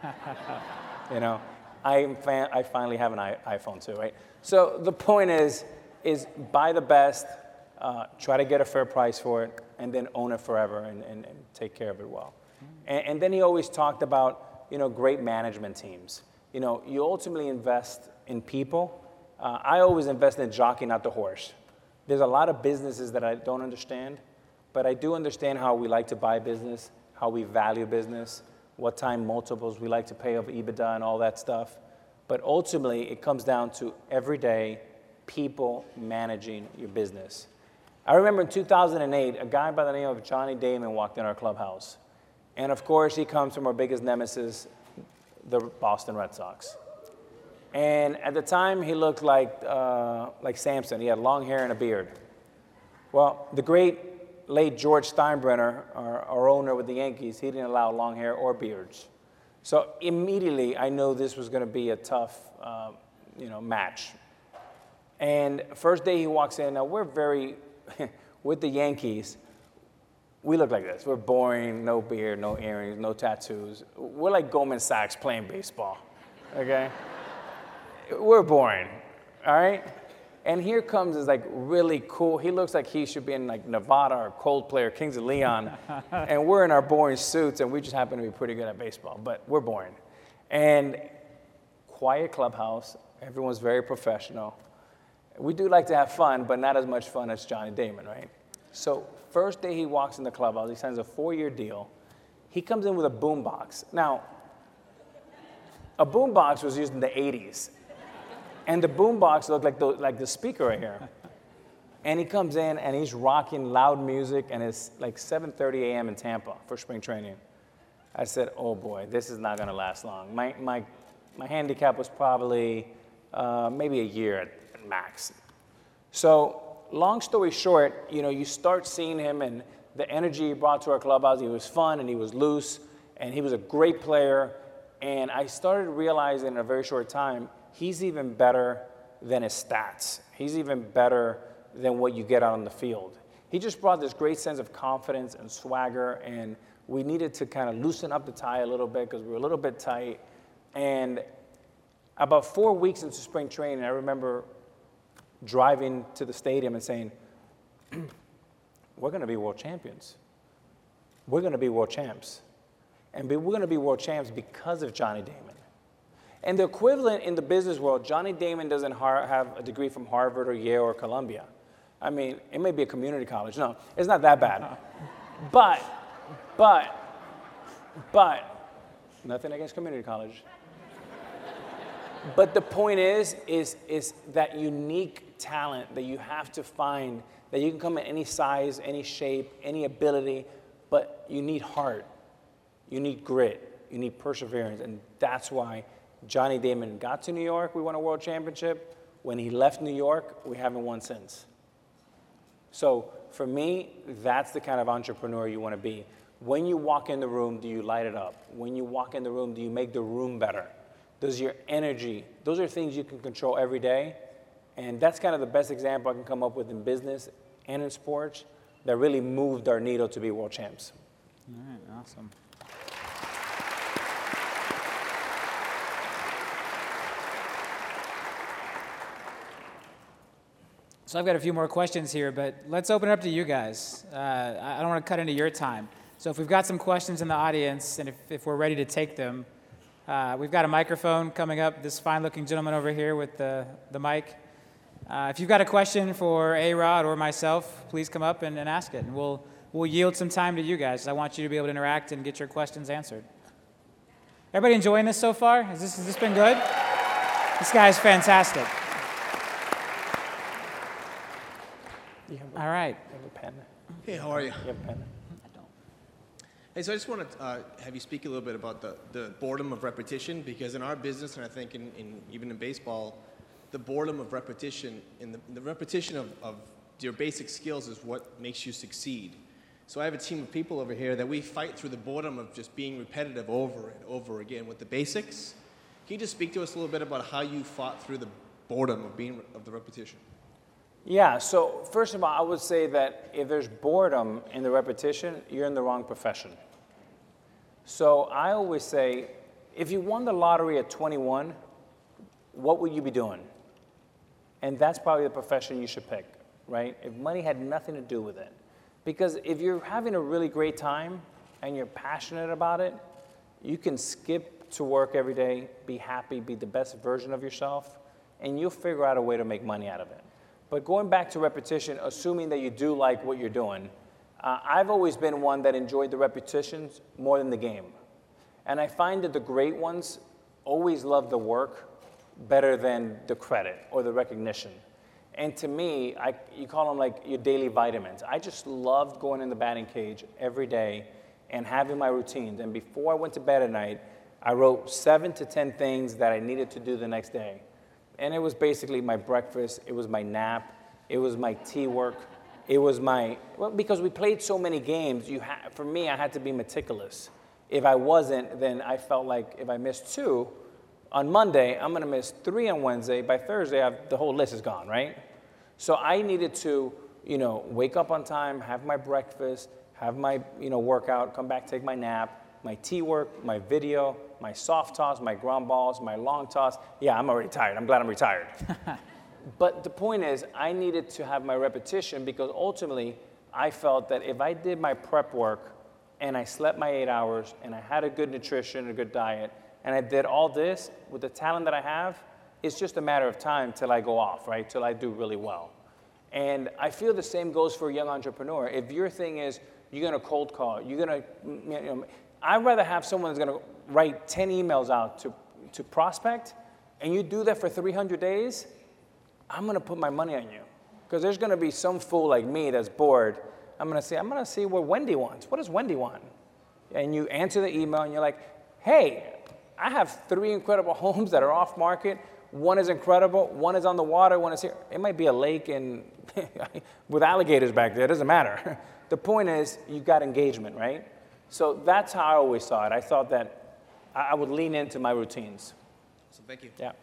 You know, I, fan, I finally have an I, iPhone too, right? So the point is, is buy the best, uh, try to get a fair price for it, and then own it forever and, and, and take care of it well. And, and then he always talked about, you know, great management teams. You know, you ultimately invest in people. Uh, I always invest in the jockey, not the horse. There's a lot of businesses that I don't understand, but I do understand how we like to buy business, how we value business, what time multiples we like to pay of EBITDA and all that stuff. But ultimately, it comes down to everyday people managing your business. I remember in two thousand eight, a guy by the name of Johnny Damon walked in our clubhouse. And of course, he comes from our biggest nemesis, the Boston Red Sox. And at the time, he looked like, uh, like Samson. He had long hair and a beard. Well, the great late George Steinbrenner, our, our owner with the Yankees, he didn't allow long hair or beards. So immediately, I knew this was going to be a tough, uh, you know, match. And first day he walks in, now we're very, with the Yankees, we look like this. We're boring, no beard, no earrings, no tattoos. We're like Goldman Sachs playing baseball, okay? We're boring, all right? And here comes this like really cool, he looks like he should be in like Nevada or Coldplay or Kings of Leon. And we're in our boring suits and we just happen to be pretty good at baseball, but we're boring. And quiet clubhouse, everyone's very professional. We do like to have fun, but not as much fun as Johnny Damon, right? So first day he walks in the clubhouse, he signs a four-year deal. He comes in with a boombox. Now, a boombox was used in the eighties. And the boombox looked like the, like the speaker right here. And he comes in and he's rocking loud music and it's like seven thirty a m in Tampa for spring training. I said, oh boy, this is not gonna last long. My, my, my handicap was probably uh, maybe a year at, at max. So long story short, you know, you start seeing him and the energy he brought to our clubhouse. He was fun and he was loose and he was a great player. And I started realizing in a very short time, he's even better than his stats. He's even better than what you get out on the field. He just brought this great sense of confidence and swagger, and we needed to kind of loosen up the tie a little bit because we were a little bit tight. And about four weeks into spring training, I remember driving to the stadium and saying, we're going to be world champions. We're going to be world champs. And we're going to be world champs because of Johnny Damon. And the equivalent in the business world, Johnny Damon doesn't har- have a degree from Harvard or Yale or Columbia. I mean, it may be a community college. No, it's not that bad. But, but, but, nothing against community college. But the point is, is, is that unique talent that you have to find, that you can come in any size, any shape, any ability, but you need heart, you need grit, you need perseverance, and that's why Johnny Damon got to New York, we won a world championship. When he left New York, we haven't won since. So for me, that's the kind of entrepreneur you want to be. When you walk in the room, do you light it up? When you walk in the room, do you make the room better? Does your energy, those are things you can control every day. And that's kind of the best example I can come up with in business and in sports that really moved our needle to be world champs. All right, awesome. So I've got a few more questions here, but let's open it up to you guys. Uh, I don't want to cut into your time. So if we've got some questions in the audience, and if, if we're ready to take them, uh, we've got a microphone coming up, this fine-looking gentleman over here with the, the mic. Uh, if you've got a question for A-Rod or myself, please come up and, and ask it, and we'll, we'll yield some time to you guys. I want you to be able to interact and get your questions answered. Everybody enjoying this so far? Has this, has this been good? This guy is fantastic. All right. You have a pen? Hey, how are you? You have a pen? I don't. Hey, so I just want to uh, have you speak a little bit about the, the boredom of repetition, because in our business, and I think in, in even in baseball, the boredom of repetition and the, the repetition of, of your basic skills is what makes you succeed. So I have a team of people over here that we fight through the boredom of just being repetitive over and over again with the basics. Can you just speak to us a little bit about how you fought through the boredom of being of the repetition? Yeah, so first of all, I would say that if there's boredom in the repetition, you're in the wrong profession. So I always say, if you won the lottery at twenty-one, what would you be doing? And that's probably the profession you should pick, right? If money had nothing to do with it. Because if you're having a really great time and you're passionate about it, you can skip to work every day, be happy, be the best version of yourself, and you'll figure out a way to make money out of it. But going back to repetition, assuming that you do like what you're doing, uh, I've always been one that enjoyed the repetitions more than the game. And I find that the great ones always love the work better than the credit or the recognition. And to me, I, you call them like your daily vitamins. I just loved going in the batting cage every day and having my routines. And before I went to bed at night, I wrote seven to ten things that I needed to do the next day. And it was basically my breakfast, it was my nap, it was my tea work, it was my, well, because we played so many games, you ha- for me, I had to be meticulous. If I wasn't, then I felt like if I missed two, on Monday, I'm gonna miss three on Wednesday. By Thursday, I've, the whole list is gone, right? So I needed to, you know, wake up on time, have my breakfast, have my, you know, workout, come back, take my nap, my tea work, my video, my soft toss, my ground balls, my long toss. Yeah, I'm already tired. I'm glad I'm retired. But the point is, I needed to have my repetition because ultimately, I felt that if I did my prep work and I slept my eight hours and I had a good nutrition, a good diet, and I did all this with the talent that I have, it's just a matter of time till I go off, right? Till I do really well. And I feel the same goes for a young entrepreneur. If your thing is, you're gonna cold call, you're gonna, you know, I'd rather have someone that's gonna write ten emails out to, to prospect, and you do that for three hundred days, I'm gonna put my money on you. Because there's gonna be some fool like me that's bored. I'm gonna say, I'm gonna see what Wendy wants. What does Wendy want? And you answer the email and you're like, hey, I have three incredible homes that are off market. One is incredible, one is on the water, one is here. It might be a lake in with alligators back there, it doesn't matter. The point is, you got engagement, right? So that's how I always saw it. I thought that I would lean into my routines. So thank you. Yeah.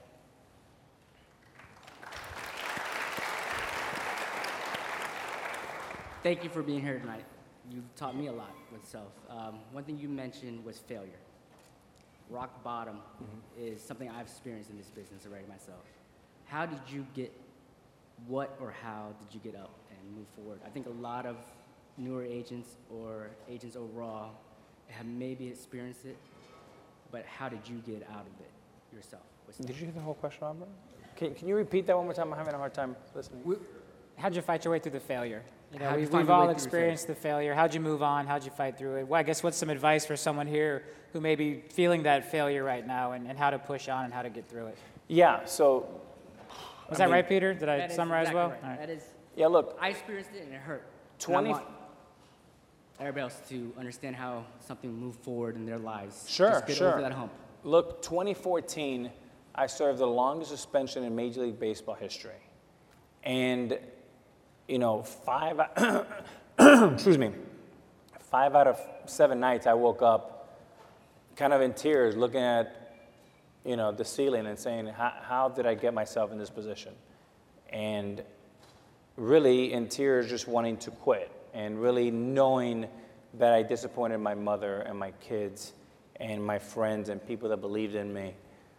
Thank you for being here tonight. You've taught me a lot with self. Um, one thing you mentioned was failure. Rock bottom mm-hmm. is something I've experienced in this business already myself. How did you get, what or how did you get up and move forward? I think a lot of newer agents or agents overall have maybe experienced it, but how did you get out of it yourself? Did you hear the whole question, Robert? Can, can you repeat that one more time? I'm having a hard time listening. We, how'd you fight your way through the failure? You know, How'd you we've, find we've your way all through experienced the failure. How'd you move on? How'd you fight through it? Well, I guess what's some advice for someone here who may be feeling that failure right now and, and how to push on and how to get through it? Yeah, so. Was I that mean, right, Peter? Did I That is summarize exactly well? right. All right. That is, yeah, look. I experienced it and it hurt. twenty. And I want everybody else to understand how something moved forward in their lives. Sure, Just get sure. over that hump. Look, twenty fourteen, I served the longest suspension in Major League Baseball history. And, you know, five, excuse me, five out of seven nights I woke up kind of in tears looking at, you know, the ceiling and saying, how, how did I get myself in this position? And really in tears just wanting to quit and really knowing that I disappointed my mother and my kids and my friends and people that believed in me.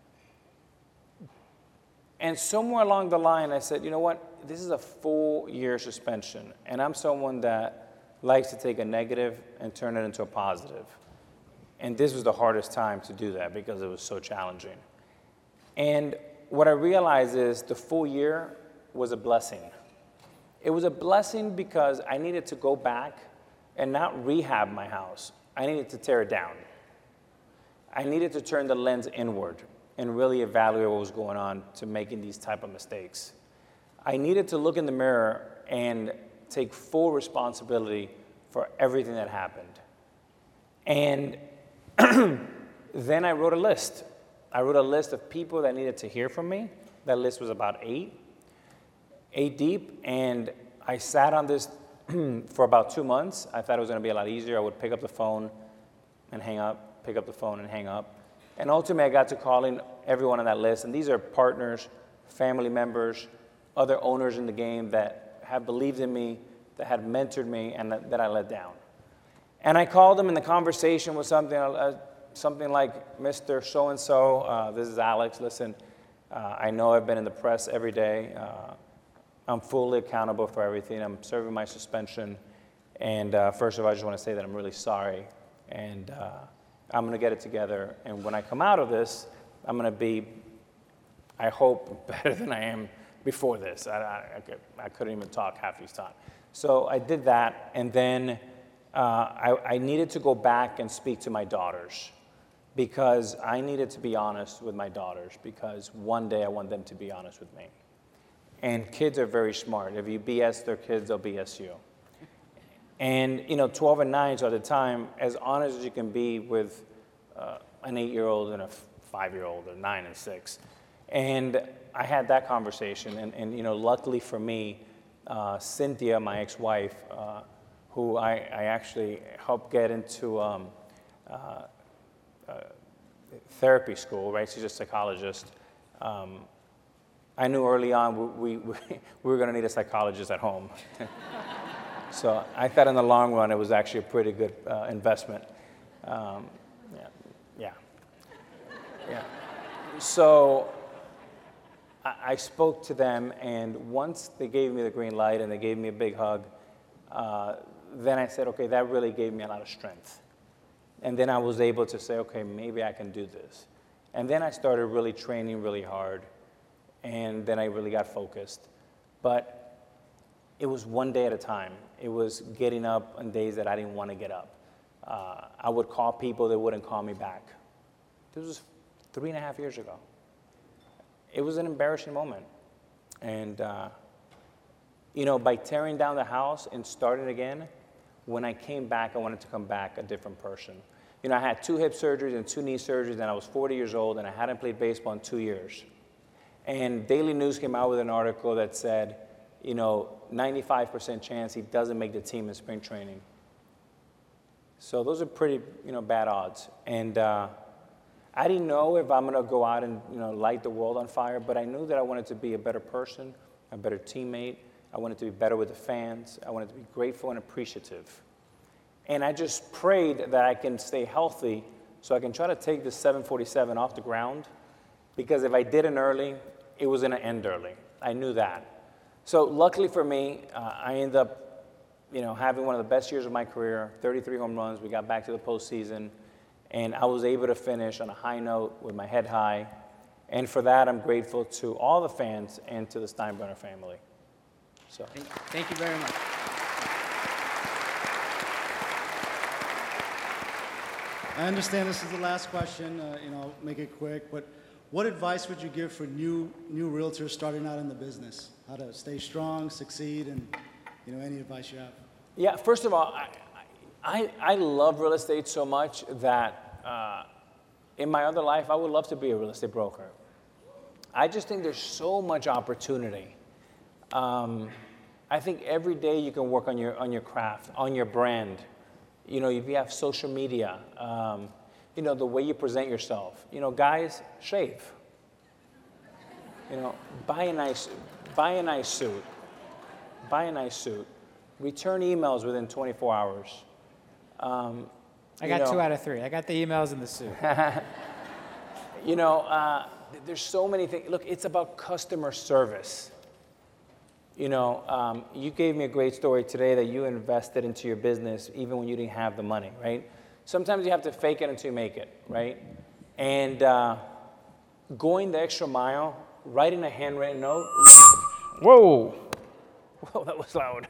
And somewhere along the line, I said, you know what? This is a full year suspension. And I'm someone that likes to take a negative and turn it into a positive. And this was the hardest time to do that because it was so challenging. And what I realized is the full year was a blessing. It was a blessing because I needed to go back and not rehab my house. I needed to tear it down. I needed to turn the lens inward and really evaluate what was going on to making these type of mistakes. I needed to look in the mirror and take full responsibility for everything that happened. And then I wrote a list. I wrote a list of people that needed to hear from me. That list was about eight, eight deep, and I sat on this for about two months. I thought it was gonna be a lot easier. I would pick up the phone and hang up, pick up the phone and hang up. And ultimately, I got to calling everyone on that list. And these are partners, family members, other owners in the game that have believed in me, that had mentored me, and that, that I let down. And I called them, and the conversation was something, uh, something like, Mister So-and-so, uh, this is Alex. Listen, uh, I know I've been in the press every day. Uh, I'm fully accountable for everything. I'm serving my suspension. And uh, first of all, I just want to say that I'm really sorry. And uh, I'm going to get it together, and when I come out of this, I'm going to be, I hope, better than I am before this. I, I, I, could, I couldn't even talk half these times. So I did that, and then uh, I, I needed to go back and speak to my daughters because I needed to be honest with my daughters because one day I want them to be honest with me. And kids are very smart. If you B S their kids, they'll B S you. And, you know, twelve and nine, so at the time, as honest as you can be with uh, an eight-year-old and a five-year-old, or nine and six. And I had that conversation, and, and you know, luckily for me, uh, Cynthia, my ex-wife, uh, who I, I actually helped get into um, uh, uh, therapy school, right? She's a psychologist. Um, I knew early on we, we, we were going to need a psychologist at home. So I thought in the long run it was actually a pretty good uh, investment. Um, yeah, yeah, yeah. So I, I spoke to them, and once they gave me the green light and they gave me a big hug, uh, then I said, okay, that really gave me a lot of strength. And then I was able to say, okay, maybe I can do this. And then I started really training really hard, and then I really got focused. But it was one day at a time. It was getting up on days that I didn't want to get up. Uh, I would call people that wouldn't call me back. This was three and a half years ago. It was an embarrassing moment. And, uh, you know, by tearing down the house and starting again, when I came back, I wanted to come back a different person. You know, I had two hip surgeries and two knee surgeries, and I was forty years old, and I hadn't played baseball in two years. And Daily News came out with an article that said, you know, ninety-five percent chance he doesn't make the team in spring training. So those are pretty, you know, bad odds. And uh, I didn't know if I'm going to go out and, you know, light the world on fire, but I knew that I wanted to be a better person, a better teammate. I wanted to be better with the fans. I wanted to be grateful and appreciative. And I just prayed that I can stay healthy so I can try to take the seven forty-seven off the ground, because if I didn't early, it was going to end early. I knew that. So luckily for me, uh, I ended up, you know, having one of the best years of my career, thirty-three home runs. We got back to the postseason, and I was able to finish on a high note with my head high. And for that, I'm grateful to all the fans and to the Steinbrenner family. So. Thank, thank you very much. I understand this is the last question. Uh, you know, I'll make it quick, but what advice would you give for new new realtors starting out in the business? How to stay strong, succeed, and you know, any advice you have? Yeah, first of all, I I, I love real estate so much that uh, in my other life I would love to be a real estate broker. I just think there's so much opportunity. Um, I think every day you can work on your on your craft, on your brand. You know, if you have social media, um, you know, the way you present yourself. You know, guys, shave. You know, buy a nice, buy a nice suit. Buy a nice suit. Return emails within twenty-four hours. Um, I got know, two out of three. I got the emails and the suit. You know, uh, there's so many things. Look, it's about customer service. You know, um, you gave me a great story today that you invested into your business even when you didn't have the money, right? Sometimes you have to fake it until you make it, right? And uh, going the extra mile, writing a handwritten note. Whoa, whoa, that was loud.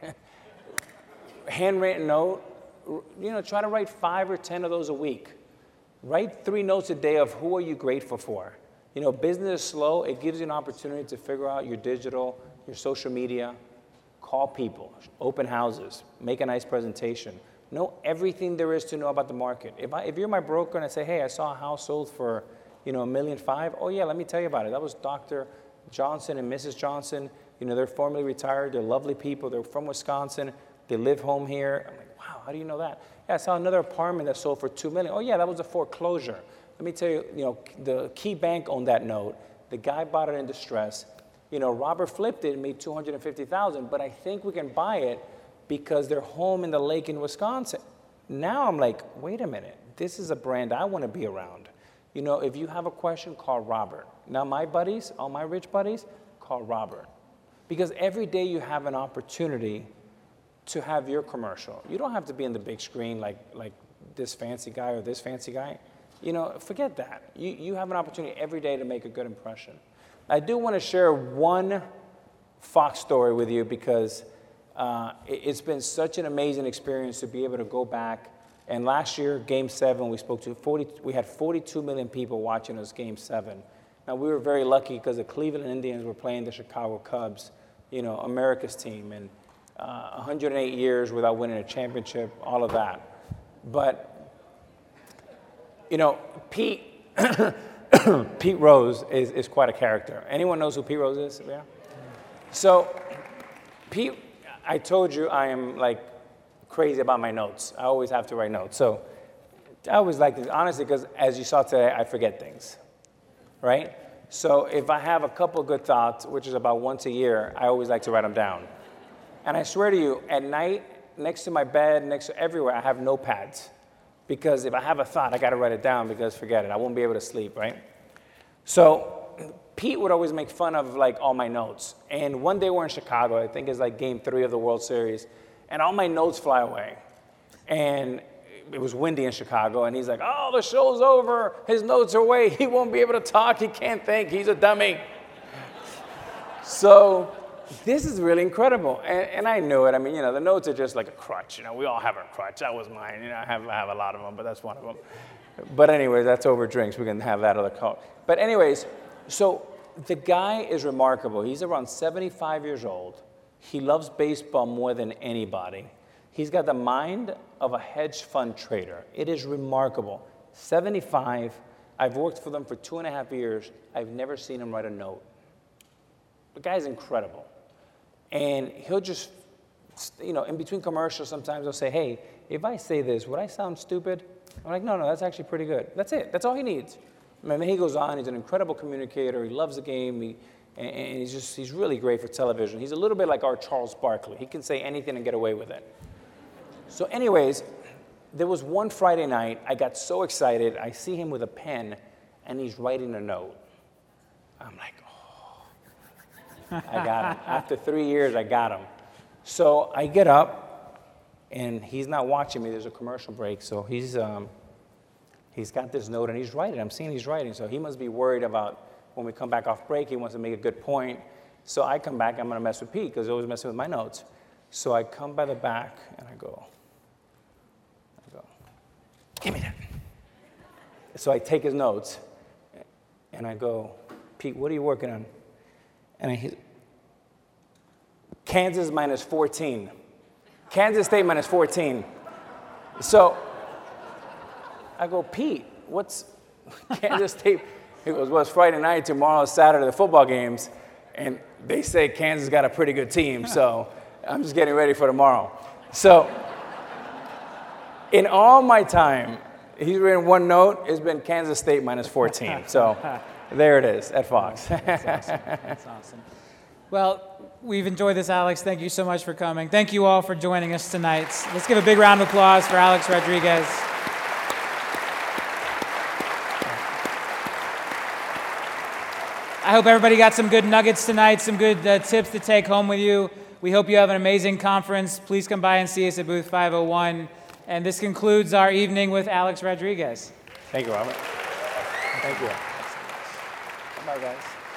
Handwritten note. You know, try to write five or ten of those a week. Write three notes a day of who are you grateful for. You know, business is slow. It gives you an opportunity to figure out your digital, your social media, call people, open houses, make a nice presentation. Know everything there is to know about the market. If, I, if you're my broker and I say, hey, I saw a house sold for, you know, a million five, oh yeah, let me tell you about it. That was Doctor Johnson and Missus Johnson. You know, they're formerly retired. They're lovely people. They're from Wisconsin. They live home here. I'm like, wow, how do you know that? Yeah, I saw another apartment that sold for two million. Oh yeah, that was a foreclosure. Let me tell you, you know, the Key Bank owned that note. The guy bought it in distress. You know, Robert flipped it and made two hundred fifty thousand dollars, but I think we can buy it because they're home in the lake in Wisconsin. Now I'm like, wait a minute, this is a brand I want to be around. You know, if you have a question, call Robert. Now my buddies, all my rich buddies, call Robert. Because every day you have an opportunity to have your commercial. You don't have to be in the big screen like, like this fancy guy or this fancy guy. You know, forget that. You, you have an opportunity every day to make a good impression. I do want to share one Fox story with you because uh, it, it's been such an amazing experience to be able to go back. And last year, Game Seven, we spoke to forty. We had forty-two million people watching us Game Seven. Now we were very lucky because the Cleveland Indians were playing the Chicago Cubs, you know, America's team, and uh, one hundred eight years without winning a championship, all of that. But, you know, Pete, Pete Rose is, is quite a character. Anyone knows who Pete Rose is? Yeah. So, Pete, I told you I am like crazy about my notes. I always have to write notes. So, I always like this, honestly, because as you saw today, I forget things, right? So if I have a couple good thoughts, which is about once a year, I always like to write them down. And I swear to you, at night, next to my bed, next to everywhere, I have notepads. Because if I have a thought, I got to write it down because forget it, I won't be able to sleep, right? So Pete would always make fun of like all my notes. And one day we're in Chicago, I think it's like game three of the World Series, and all my notes fly away. And it was windy in Chicago, and he's like, oh, the show's over. His notes are away. He won't be able to talk. He can't think. He's a dummy. So this is really incredible. And, and I knew it. I mean, you know, the notes are just like a crutch. You know, we all have a crutch. That was mine. You know, I have, I have a lot of them, but that's one of them. But anyways, that's over drinks. We can have that other call. But anyways, so the guy is remarkable. He's around seventy-five years old. He loves baseball more than anybody. He's got the mind of a hedge fund trader. It is remarkable. seventy-five, I've worked for them for two and a half years. I've never seen him write a note. The guy's incredible. And he'll just, you know, in between commercials, sometimes he'll say, hey, if I say this, would I sound stupid? I'm like, no, no, that's actually pretty good. That's it. That's all he needs. And then he goes on. He's an incredible communicator. He loves the game. He, and he's just, he's really great for television. He's a little bit like our Charles Barkley. He can say anything and get away with it. So anyways, there was one Friday night, I got so excited, I see him with a pen, and he's writing a note. I'm like, oh, I got him. After three years, I got him. So I get up, and he's not watching me. There's a commercial break, so he's, um, he's got this note, and he's writing. I'm seeing he's writing, so he must be worried about when we come back off break, he wants to make a good point. So I come back, I'm going to mess with Pete, because he's always messing with my notes. So I come by the back, and I go, give me that. So I take his notes, and I go, Pete, what are you working on? And I hit, Kansas minus fourteen. Kansas State minus fourteen. So I go, Pete, what's Kansas State? He goes, well, it's Friday night, tomorrow is Saturday, the football games, and they say Kansas got a pretty good team, so I'm just getting ready for tomorrow. So in all my time, he's written one note. It's been Kansas State minus fourteen. So there it is at Fox. That's awesome. That's awesome. Well, we've enjoyed this, Alex. Thank you so much for coming. Thank you all for joining us tonight. Let's give a big round of applause for Alex Rodriguez. I hope everybody got some good nuggets tonight, some good uh, tips to take home with you. We hope you have an amazing conference. Please come by and see us at booth five oh one. And this concludes our evening with Alex Rodriguez. Thank you, Robert. Thank you. Bye, guys.